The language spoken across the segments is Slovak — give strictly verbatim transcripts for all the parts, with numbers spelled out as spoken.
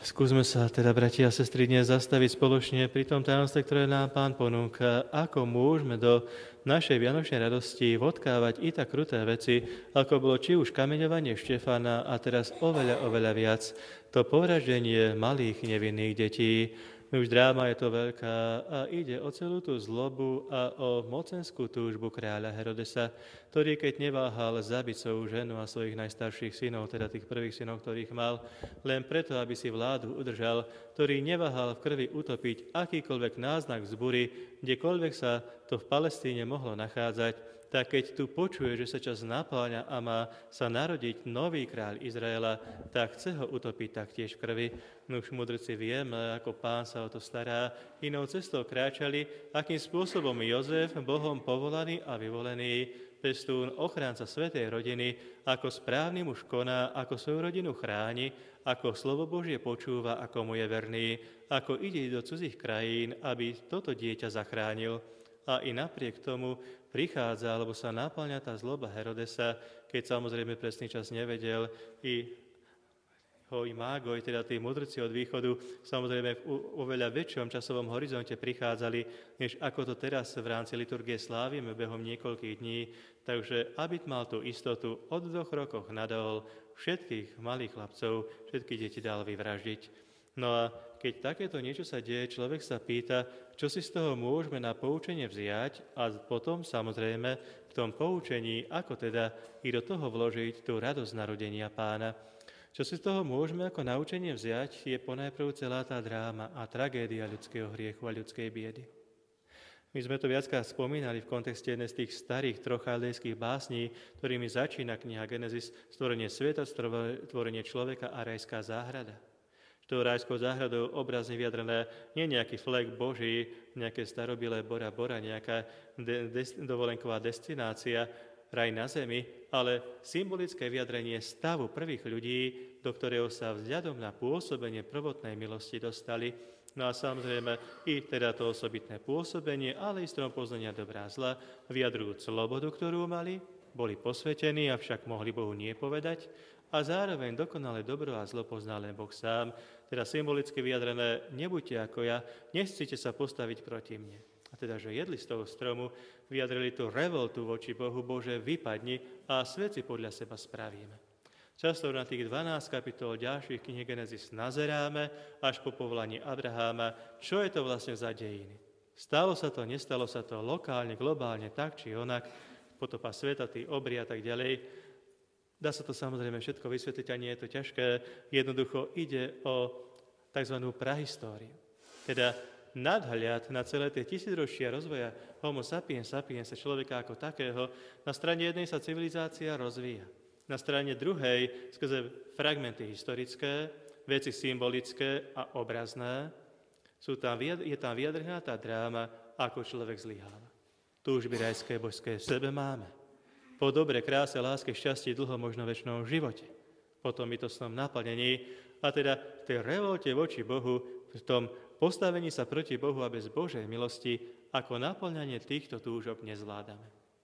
Skúsme sa teda, bratia a sestry, dnes zastaviť spoločne pri tom tajomstve, ktoré nám Pán ponúka, ako môžeme do našej vianočnej radosti vodkávať i tak kruté veci, ako bolo či už kameňovanie Štefana a teraz oveľa, oveľa viac to povraždenie malých nevinných detí. Už dráma je to veľká a ide o celú tú zlobu a o mocenskú túžbu kráľa Herodesa, ktorý keď neváhal zabiť svoju ženu a svojich najstarších synov, teda tých prvých synov, ktorých mal, len preto, aby si vládu udržal, ktorý neváhal v krvi utopiť akýkoľvek náznak vzbury, kdekoľvek sa to v Palestíne mohlo nachádzať, tak keď tu počuje, že sa čas napáľa a má sa narodiť nový kráľ Izraela, tak chce ho utopiť taktiež v krvi. No už mudrci vieme, ako Pán sa o to stará. Inou cestou kráčali, akým spôsobom Jozef, Bohom povolaný a vyvolený, pestún, ochránca svätej rodiny, ako správny muž koná, ako svoju rodinu chráni, ako slovo Božie počúva, ako mu je verný, ako ide do cudzích krajín, aby toto dieťa zachránil. A i napriek tomu prichádza, alebo sa naplňa tá zloba Herodesa, keď samozrejme presný čas nevedel, i ho i mágoj, teda tí mudrci od východu, samozrejme v oveľa väčšom časovom horizonte prichádzali, než ako to teraz v rámci liturgie slávime behom niekoľkých dní. Takže aby mal tú istotu, od dvoch rokoch nadol všetkých malých chlapcov, všetky deti dal vyvraždiť. No a keď takéto niečo sa deje, človek sa pýta, čo si z toho môžeme na poučenie vziať a potom samozrejme v tom poučení, ako teda i do toho vložiť tú radosť narodenia Pána. Čo si z toho môžeme ako naučenie vziať, je ponajprv celá tá dráma a tragédia ľudského hriechu a ľudskej biedy. My sme to viackrát spomínali v kontexte jednej z tých starých trochaldejských básní, ktorými začína kniha Genesis, stvorenie sveta, stvorenie človeka a rajská záhrada. Tou rajskou záhradou obrazne vyjadrené nie nejaký flek Boží, nejaké starobilé Bora Bora, nejaká de- de- dovolenková destinácia, raj na zemi, ale symbolické vyjadrenie stavu prvých ľudí, do ktorého sa vzhľadom na pôsobenie prvotnej milosti dostali. No a samozrejme i teda to osobitné pôsobenie, ale i strom poznania dobrá zla, vyjadrujúc slobodu, ktorú mali, boli posvetení, avšak mohli Bohu nie povedať, a zároveň dokonale dobro a zlo poznal len Boh sám, teda symbolicky vyjadrené, nebuďte ako ja, nechcite sa postaviť proti mne. A teda, že jedli z toho stromu, vyjadrili tú revoltu voči Bohu, Bože, vypadni a svet si podľa seba spravíme. Často na tých dvanásť kapitol ďalších kníh Genesis nazeráme až po povolanie Abraháma, čo je to vlastne za dejiny. Stalo sa to, nestalo sa to lokálne, globálne, tak či onak, potopa sveta, tí obry a tak ďalej. Dá sa to samozrejme všetko vysvetliť a nie je to ťažké. Jednoducho ide o tzv. Prahistóriu. Teda nadhľad na celé tie tisícročia rozvoja homo sapiens sapiens, človeka ako takého, na strane jednej sa civilizácia rozvíja. Na strane druhej, skrze fragmenty historické, veci symbolické a obrazné, sú tam, je tam vyjadrená tá dráma, ako človek zlyháva. Túžby rajské, božské v sebe máme. Po dobre, kráse, láske, šťastí, dlho, možno večnom živote. Po tom bytostnom naplnení a teda v tej revolte voči Bohu, v tom postavení sa proti Bohu a bez Božej milosti, ako naplňanie týchto túžob nezvládame.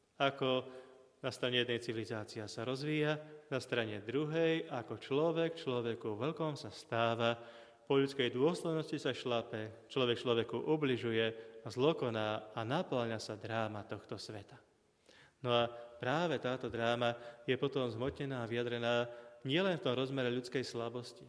Ako na strane jednej civilizácia sa rozvíja, na strane druhej, ako človek človeku veľkom sa stáva, po ľudskej dôstojnosti sa šlape, človek človeku ubližuje, zlokoná a naplňa sa dráma tohto sveta. No a práve táto dráma je potom zmotnená a vyjadrená nielen v tom rozmere ľudskej slabosti,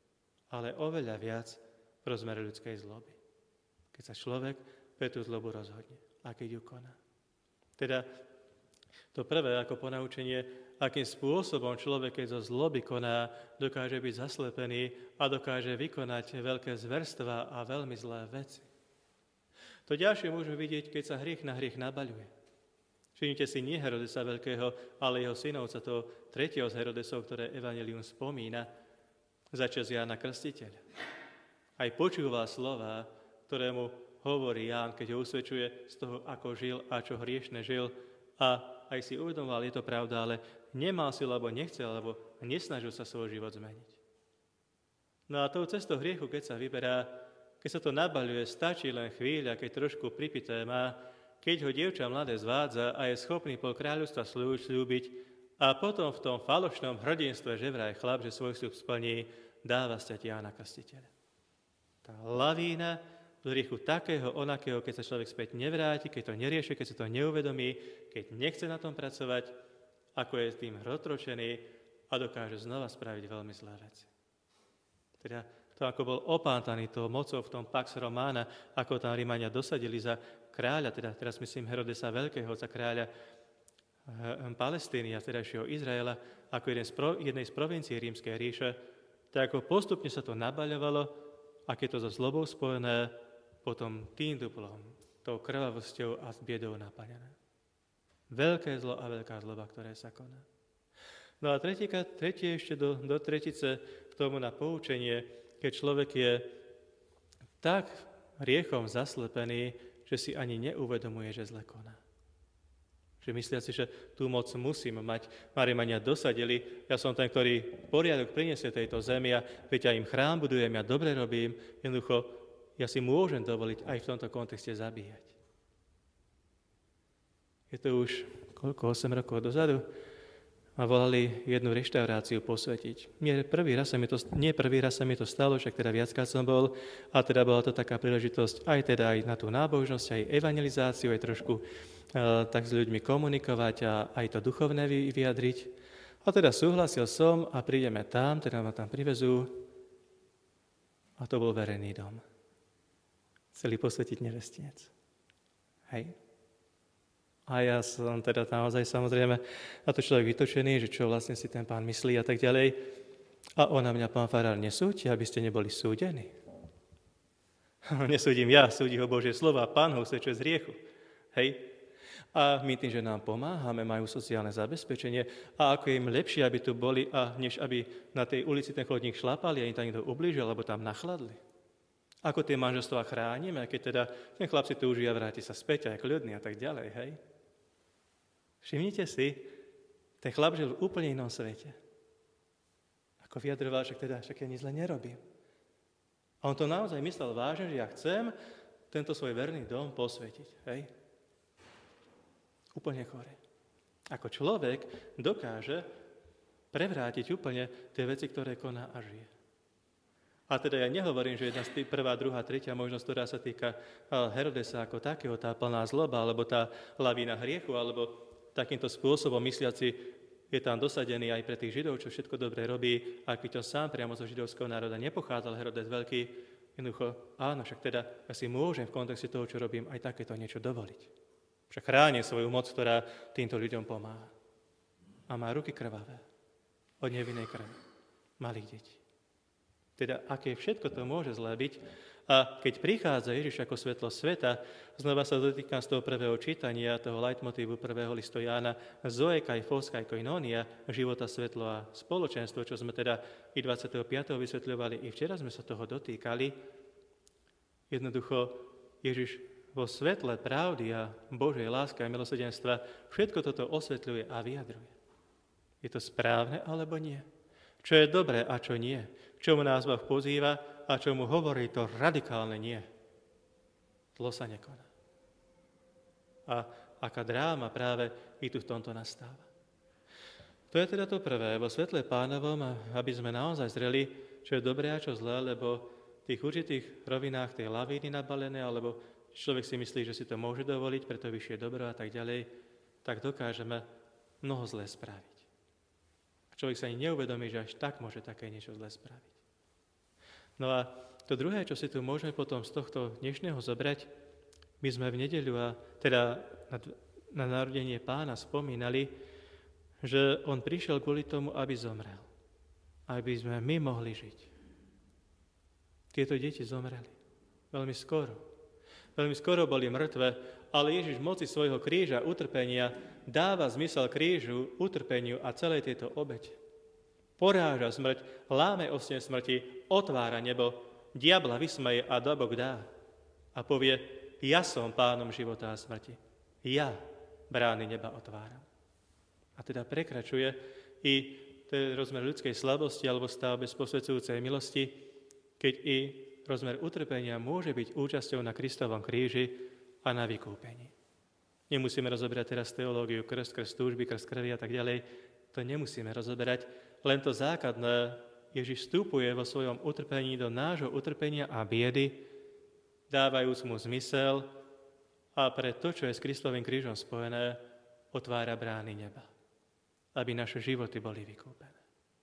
ale oveľa viac v rozmere ľudskej zloby. Keď sa človek pre tú zlobu rozhodne a keď ju koná. Teda to prvé ako ponaučenie, akým spôsobom človek, keď zo zloby koná, dokáže byť zaslepený a dokáže vykonať veľké zverstvá a veľmi zlé veci. To ďalšie môžeme vidieť, keď sa hriech na hriech nabaľuje. Všimnite si nie Herodesa veľkého, ale jeho synovca, toho tretieho z Herodesov, ktoré Evangelium spomína, začas Jána Krstiteľa. Aj počúval slova, ktoré mu hovorí Ján, keď ho usvedčuje z toho, ako žil a čo hriešne žil. A aj si uvedomoval, je to pravda, ale nemal si, lebo nechcel, alebo nesnažil sa svoj život zmeniť. No a tou cestou hriechu, keď sa vyberá, keď sa to nabaľuje, stačí len chvíľa, keď trošku pripité má, keď ho dievča mladé zvádza a je schopný pol kráľovstva slúbiť a potom v tom falošnom hrdinstve, že vraj chlap, že svoj sľub splní, dáva stať Jána Krstiteľa. Tá lavína do hriechu takého, onakého, keď sa človek späť nevráti, keď to nerieši, keď si to neuvedomí, keď nechce na tom pracovať, ako je tým rotročený a dokáže znova spraviť veľmi zlé veci. Teda to, ako bol opántaný tou mocou v tom Pax Romana, ako tam Rímania dosadili za kráľa, teda teraz myslím Herodesa Veľkého, za kráľa Palestíny a vtedajšieho Izraela, ako jeden z pro, jednej z provincií Rímskej ríše, tak ako postupne sa to nabaľovalo a keď to so zlobou spojené, potom tým duplom, tou krvavosťou a s biedou naplnené. Veľké zlo a veľká zloba, ktoré sa koná. No a tretíka, tretie ešte do, do tretice k tomu na poučenie, keď človek je tak hriechom zaslepený, že si ani neuvedomuje, že zle koná. Že myslia si, že tú moc musím mať. Rímania dosadili, ja som ten, ktorý poriadok priniesie tejto zemi a veď ja im chrám budujem, ja dobre robím, jednoducho ja si môžem dovoliť aj v tomto kontexte zabíjať. Je to už koľko, osem rokov dozadu, ma volali jednu reštauráciu posvetiť. Nie prvý raz sa mi to, nie prvý raz sa mi to stalo, však teda viackrát som bol, a teda bola to taká príležitosť aj teda aj na tú nábožnosť, aj evangelizáciu, aj trošku e, tak s ľuďmi komunikovať a aj to duchovné vyjadriť. A teda súhlasil som a prídeme tam, teda ma tam privezú a to bol verejný dom. Chceli posvetiť nevestinec. Hej. A ja som teda naozaj samozrejme na to človek vytočený, že čo vlastne si ten pán myslí a tak ďalej. A on na mňa, pán farár, nesúďte, aby ste neboli súdení. Nesúdim ja, súdi ho Božie slova, pán ho usvedčuje z hriechu. Hej. A my tým, že nám pomáhame, majú sociálne zabezpečenie a ako je im lepšie, aby tu boli, a než aby na tej ulici ten chodník šlapali a im tam niekto ublížil, alebo tam nachladli. Ako tie manželstvá chránime, keď teda ten chlap si túži a vráti sa späť a je kľudný a tak ďalej, hej. Všimnite si, ten chlap žil v úplne inom svete. Ako vyjadroval, že teda však ja nič zle nerobím. A on to naozaj myslel vážne, že ja chcem tento svoj verný dom posvetiť. Hej? Úplne chore. Ako človek dokáže prevrátiť úplne tie veci, ktoré koná a žije. A teda ja nehovorím, že jedna z tých prvá, druhá, tretia možnosť, ktorá sa týka Herodesa ako takého, tá plná zloba, alebo tá lavína hriechu, alebo takýmto spôsobom mysliaci je tam dosadený aj pre tých Židov, čo všetko dobre robí, ak by to sám priamo zo židovského národa nepochádzal Herodes Veľký, jednoducho, áno, však teda ja si môžem v kontexte toho, čo robím, aj takéto niečo dovoliť. Však chráni svoju moc, ktorá týmto ľuďom pomáha. A má ruky krvavé od nevinnej krvi malých detí. Teda, aké všetko to môže zlé byť. A keď prichádza Ježiš ako svetlo sveta, znova sa dotýkam z toho prvého čítania, toho leitmotívu prvého listu Jána, Zoe kai phos kai koinonia, života, svetlo a spoločenstvo, čo sme teda i dvadsiateho piateho vysvetľovali, i včera sme sa toho dotýkali. Jednoducho Ježiš vo svetle pravdy a Božej lásky a milosrdenstva všetko toto osvetľuje a vyjadruje. Je to správne alebo nie? Čo je dobré a čo nie? Čomu nás Boh pozýva a čomu hovorí to radikálne nie? Zlo sa nekoná. A aká dráma práve i tu v tomto nastáva. To je teda to prvé, vo svetle Pánovom, aby sme naozaj zreli, čo je dobré a čo zlé, lebo v tých určitých rovinách tej lavíny nabalené, alebo človek si myslí, že si to môže dovoliť, preto vyššie dobro a tak ďalej, tak dokážeme mnoho zlé spraviť. A človek sa ani neuvedomí, že až tak môže také niečo zlé spraviť. No a to druhé, čo si tu môžeme potom z tohto dnešného zobrať, my sme v nedeľu a teda na, na narodenie Pána spomínali, že on prišiel kvôli tomu, aby zomrel. Aby sme my mohli žiť. Tieto deti zomreli. Veľmi skoro. Veľmi skoro boli mŕtve, ale Ježiš v moci svojho kríža, utrpenia, dáva zmysel krížu, utrpeniu a celej tejto obete. Poráža smrť, láme osne smrti, otvára nebo, diabla vysmeje a dobok dá. A povie, ja som pánom života a smrti. Ja brány neba otváram. A teda prekračuje i ten rozmer ľudskej slabosti alebo stav bez posvedzujúcej milosti, keď i rozmer utrpenia môže byť účasťou na Kristovom kríži a na vykúpení. Nemusíme rozoberať teraz teológiu krst, krst túžby, krst krvi a tak ďalej. To nemusíme rozoberať. Len to základné Ježiš vstupuje vo svojom utrpení do nášho utrpenia a biedy, dávajúc mu zmysel a pre to, čo je s Kristovým krížom spojené, otvára brány neba, aby naše životy boli vykúpené.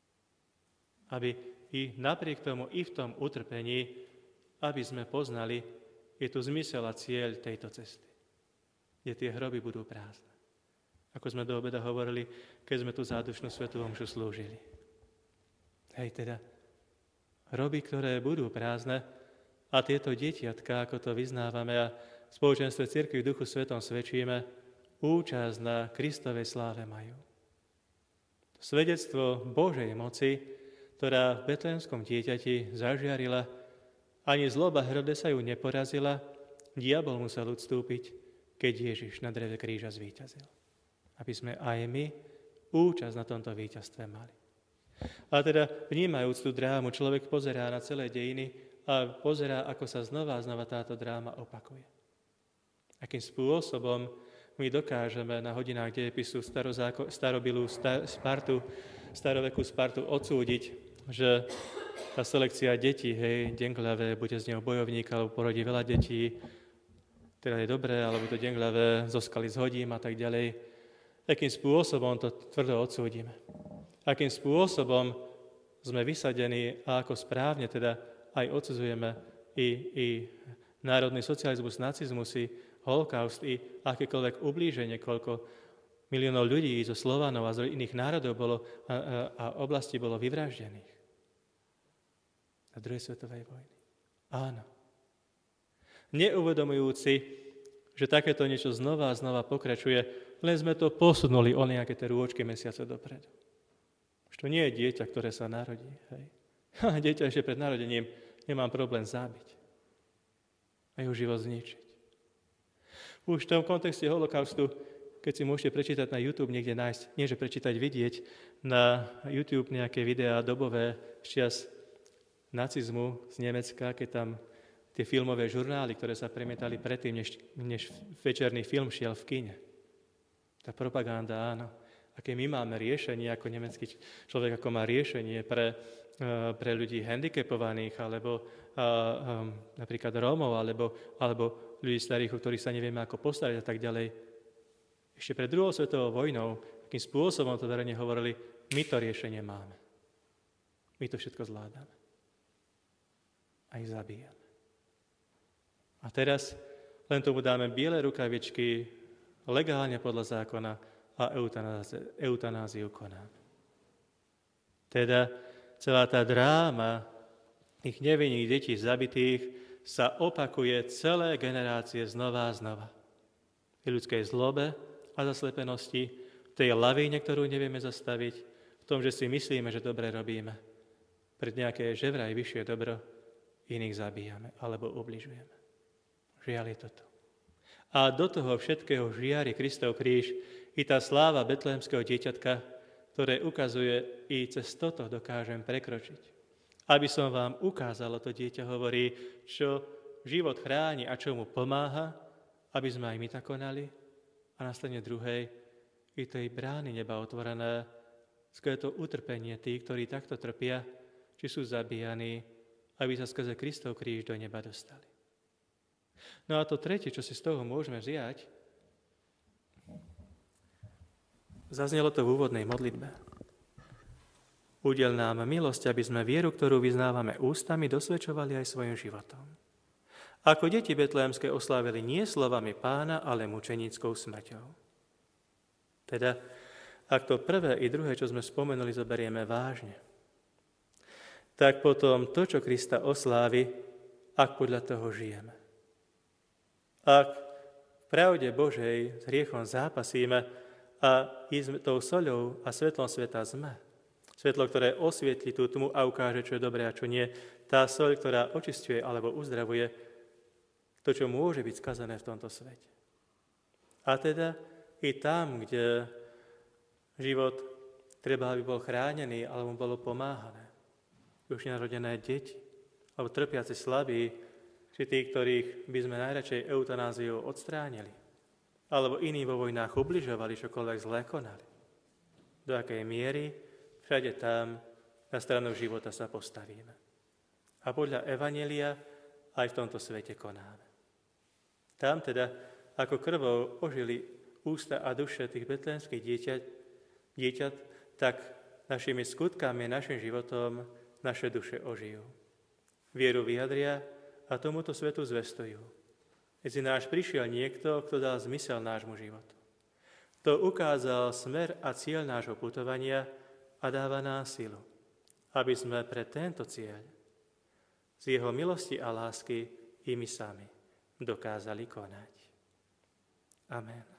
Aby i napriek tomu, i v tom utrpení, aby sme poznali, je tu zmysel a cieľ tejto cesty, kde tie hroby budú prázdne. Ako sme do obeda hovorili, keď sme tu zádušnú svätú omšu slúžili. Hej, teda, hroby, ktoré budú prázdne a tieto detiatka, ako to vyznávame a v spoločenstve cirkvi v Duchu Svetom svedčíme, účasť na Kristovej sláve majú. Svedectvo Božej moci, ktorá v betlehemskom dieťati zažiarila, ani zloba Herodesa ju neporazila, diabol musel odstúpiť, keď Ježiš na dreve kríža zvíťazil. Aby sme aj my účasť na tomto víťazstve mali. A teda vnímajúc tú drámu, človek pozerá na celé dejiny a pozerá, ako sa znova a znova táto dráma opakuje. Akým spôsobom my dokážeme na hodinách dejepisu starobilú Spartu, starovekú Spartu odsúdiť, že tá selekcia detí, hej, denglavé, bude z neho bojovník, alebo porodí veľa detí, teda je dobré, alebo to denglavé zo skaly zhodím a tak ďalej. Akým spôsobom to tvrdo odsúdime. Akým spôsobom sme vysadení a ako správne teda aj odsudzujeme i, i národný socializmus, nacizmus, i holokaust, i akékoľvek ublíženie, koľko miliónov ľudí zo Slovanov a z iných národov bolo a, a, a oblastí bolo vyvraždených. Na druhej svetovej vojny. Áno. Neuvedomujúci, že takéto niečo znova a znova pokračuje, len sme to posunuli o nejaké tie rôčky mesiace dopredu. Už to nie je dieťa, ktoré sa narodí. Hej. Dieťa ešte pred narodením nemám problém zabiť a jeho život zničiť. Už v tom kontexte holokaustu, keď si môžete prečítať na YouTube, niekde nájsť, nie že prečítať, vidieť na YouTube nejaké videá dobové čas nacizmu z Nemecka, keď tam tie filmové žurnály, ktoré sa premietali predtým, než, než večerný film šiel v kine. Tá propaganda, áno. Aké my máme riešenie ako nemecký človek, ako má riešenie pre, pre ľudí handicapovaných, alebo a, um, napríklad Rómov, alebo, alebo ľudí starých, o ktorých sa nevieme ako postarať a tak ďalej. Ešte pred druhou svetovou vojnou, akým spôsobom to verejne hovorili, my to riešenie máme. My to všetko zvládame. A ich zabíjame. A teraz len tomu dáme biele rukavičky, legálne podľa zákona a eutanáziu konáme. Teda celá tá dráma tých nevinných detí zabitých sa opakuje celé generácie znova a znova. V ľudskej zlobe a zaslepenosti, v tej lavíne, ktorú nevieme zastaviť, v tom, že si myslíme, že dobre robíme. Pred nejaké že vraj vyššie dobro iných zabíjame alebo ubližujeme. Žiaľ je toto. A do toho všetkého žiari Kristov kríž i tá sláva betlehemského dieťatka, ktoré ukazuje, i cez toto dokážem prekročiť. Aby som vám ukázalo, to dieťa hovorí, čo život chráni a čo mu pomáha, aby sme aj my tak konali. A následne druhej, i tej brány neba otvorené, skrze to utrpenie tých, ktorí takto trpia, či sú zabíjaní, aby sa skrze Kristov kríž do neba dostali. No a to tretie, čo si z toho môžeme vziať, zaznelo to v úvodnej modlitbe. Udeľ nám milosť, aby sme vieru, ktorú vyznávame ústami, dosvedčovali aj svojim životom. Ako deti betlehemské oslávili nie slovami Pána, ale mučenickou smrťou. Teda, ak to prvé i druhé, čo sme spomenuli, zoberieme vážne, tak potom to, čo Krista oslávi, ak podľa toho žijeme. Ak v pravde Božej s hriechom zápasíme a tou soľou a svetlom sveta sme, svetlo, ktoré osvietli tú tmu a ukáže, čo je dobré a čo nie, tá soľ, ktorá očisťuje alebo uzdravuje to, čo môže byť skazené v tomto svete. A teda i tam, kde život treba, aby bol chránený alebo bolo pomáhané, už nenarodené deti alebo trpiaci slabí, či tí, ktorých by sme najradšej eutanáziou odstránili, alebo iní vo vojnách ubližovali, čokoľvek zlé konali. Do akej miery, všade tam na stranu života sa postavíme. A podľa Evanjelia aj v tomto svete konáme. Tam teda, ako krvou ožili ústa a duše tých betlémskych dieťat, dieťat, tak našimi skutkami, našim životom naše duše ožijú. Vieru vyjadria a tomuto svetu zvestujú. Medzi náš prišiel niekto, kto dal zmysel nášmu životu. To ukázal smer a cieľ nášho putovania a dáva nám silu, aby sme pre tento cieľ z jeho milosti a lásky i my sami dokázali konať. Amen.